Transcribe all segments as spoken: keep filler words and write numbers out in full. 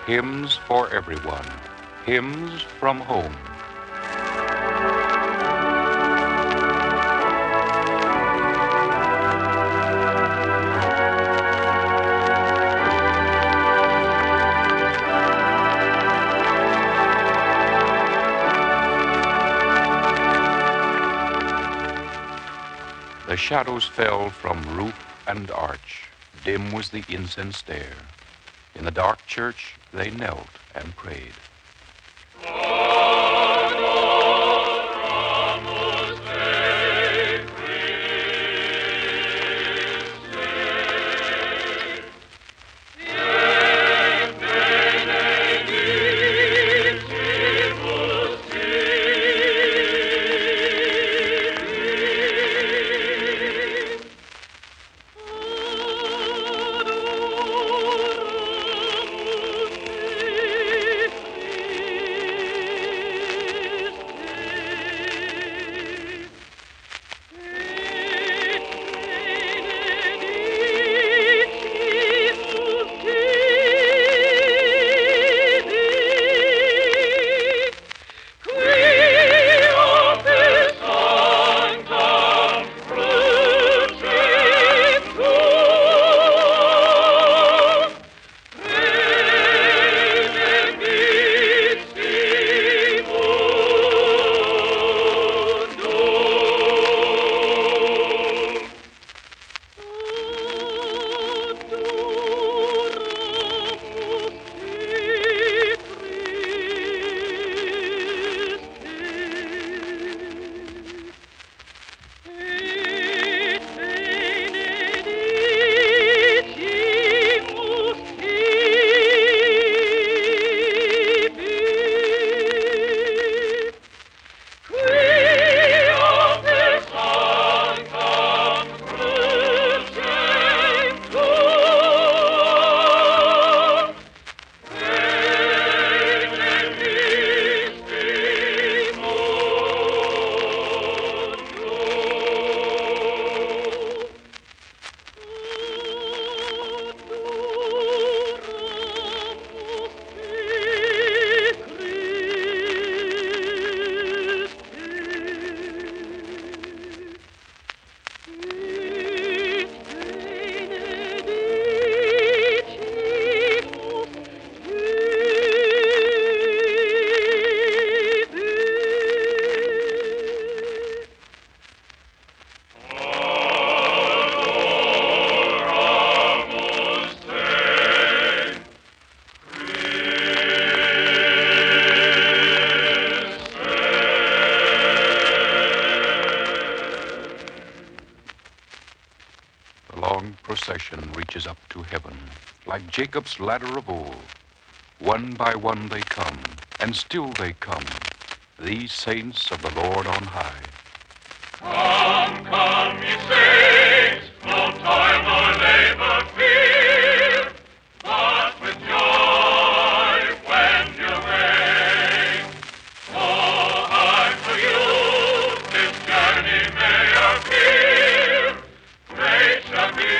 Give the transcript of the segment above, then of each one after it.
Hymns for everyone. Hymns from home. The shadows fell from roof and arch. Dim was the incense stair. In the dark church they knelt and prayed. Procession reaches up to heaven, like Jacob's ladder of old. One by one they come, and still they come, these saints of the Lord on high. Come, come, ye saints, no toil nor labor fear, but with joy wend your way. Oh, hard for you this journey may appear, great shall be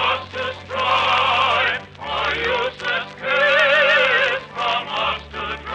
to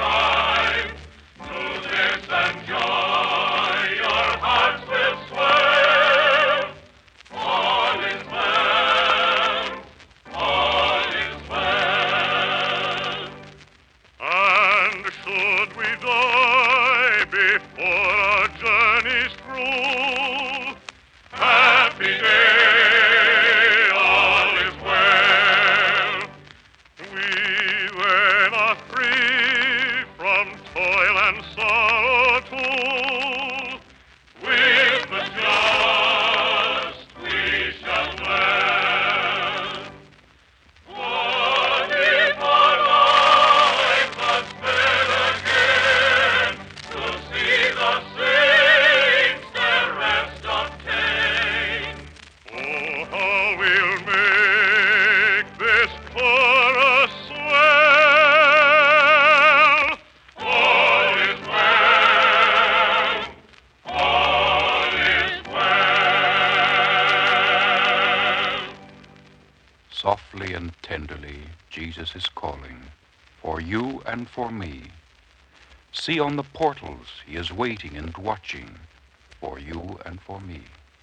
softly and tenderly, Jesus is calling, for you and for me. See on the portals, he is waiting and watching, for you and for me.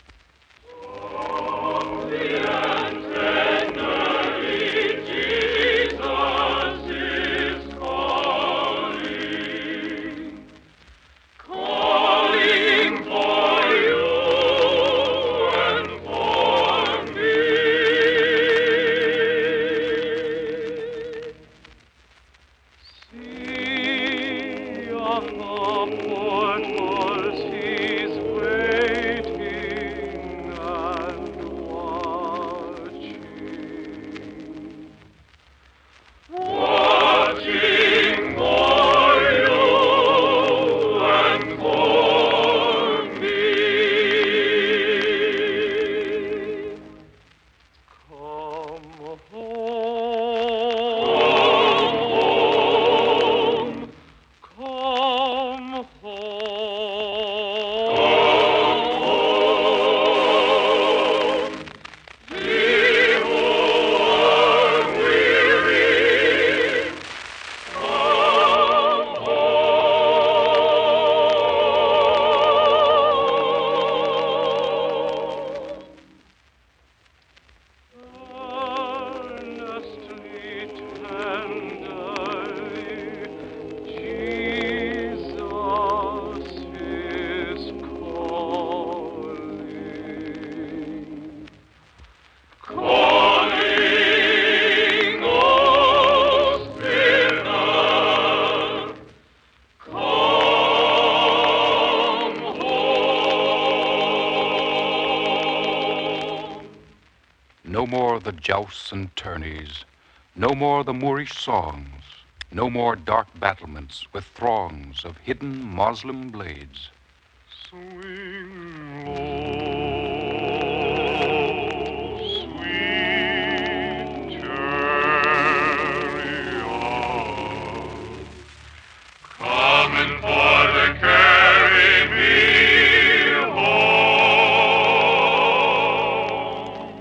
No more the jousts and tourneys, no more the Moorish songs, no more dark battlements with throngs of hidden Moslem blades. Swing low, sweet chariot, coming for to carry me home.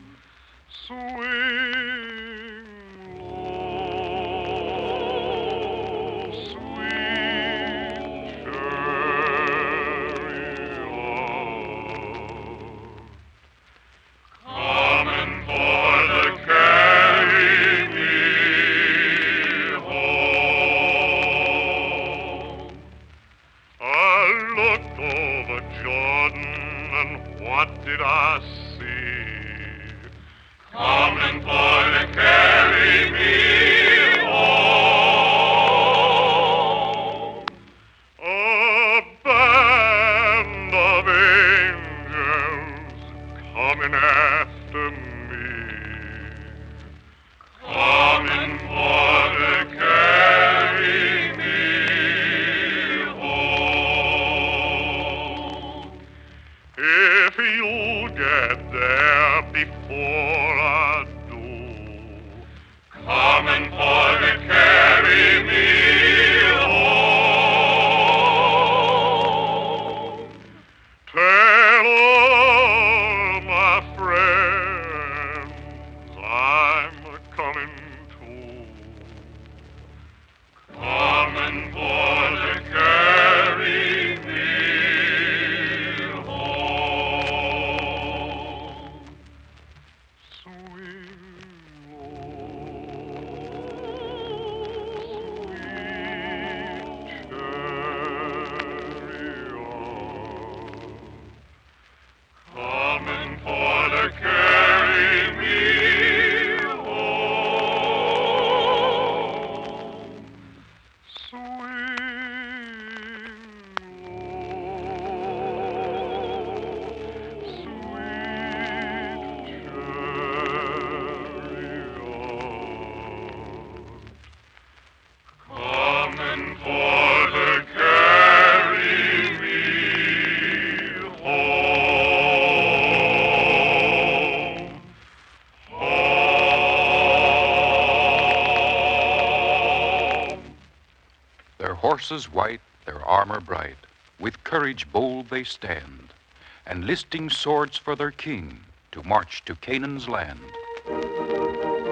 Swing low, sweet chariot, coming for to carry me home. I looked over Jordan, and what did I see? Coming for to carry me home. A band of angels coming after me, coming for to carry me home. If you'll get there before I do, coming for to carry me home. Tell all my friends I'm coming too, coming for to carry me home. Swing low, sweet chariot, coming for to carry me home. Swing low, sweet chariot, coming for to carry me home. Home. Their horses white, their armor bright, with courage bold they stand, and listing swords for their king to march to Canaan's land.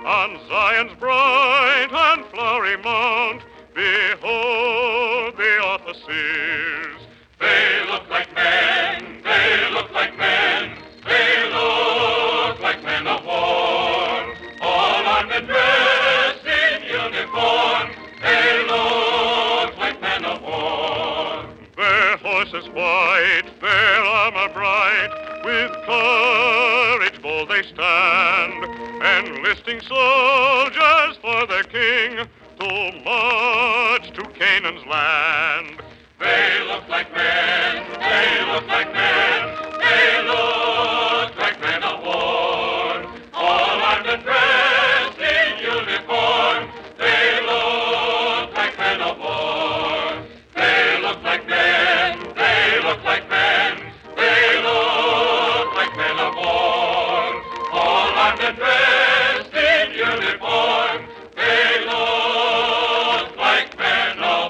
On Zion's bright and flowery mount, behold the officers. They look like men, they look like men, they look like men of war. All armed and dressed in uniform, they look like men of war. Their horses white, their armor bright, with courage bold they stand, enlisting soldiers for their king to march to Canaan's land. They look like men, they look like men, they look like men of war. All armed and dressed in uniform, they look like men of war. They look like men, they look like men, they look like men of war. All armed and dressed in uniform, they look like men of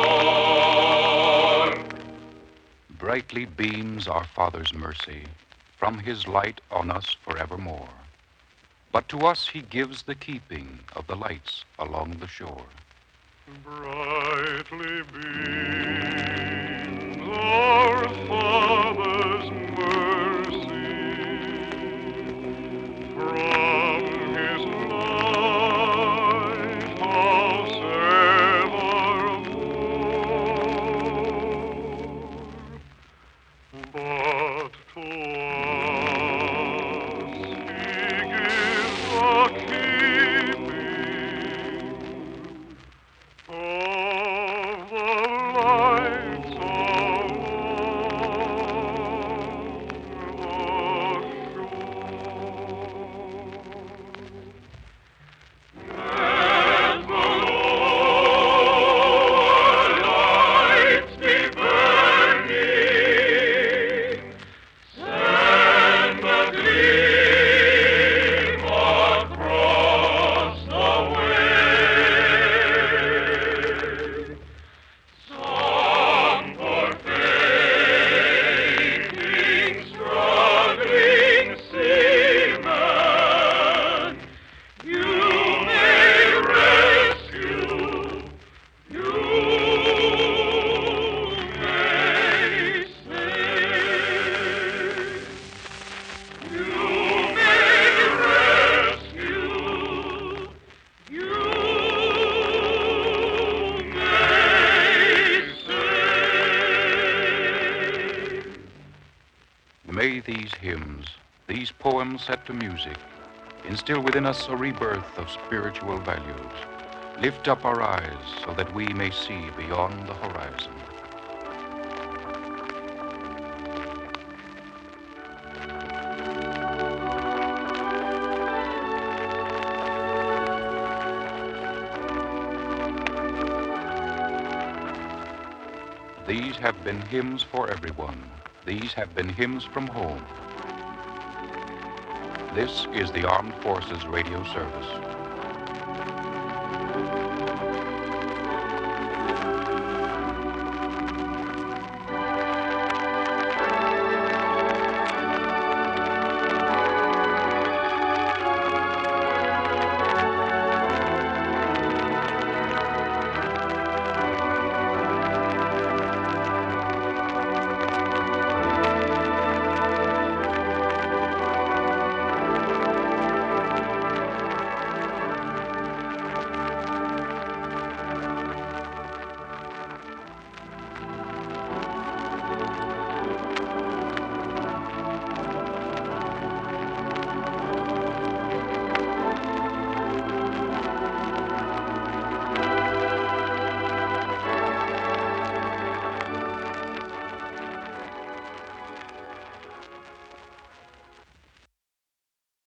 war. Brightly beams our Father's mercy from his light on us forevermore. But to us he gives the keeping of the lights along the shore. Brightly beams our Father's mercy from his lighthouse evermore. But to us he gives the keeping of the lights along the shore. Let the Lord lights be burning, send the gleam across the way. Some poor fainting, struggling seaman, you may rescue, you may save. You may rescue, you may save. May these hymns, these poems set to music, instill within us a rebirth of spiritual values. Lift up our eyes so that we may see beyond the horizon. These have been hymns for everyone. These have been hymns from home. This is the Armed Forces Radio Service.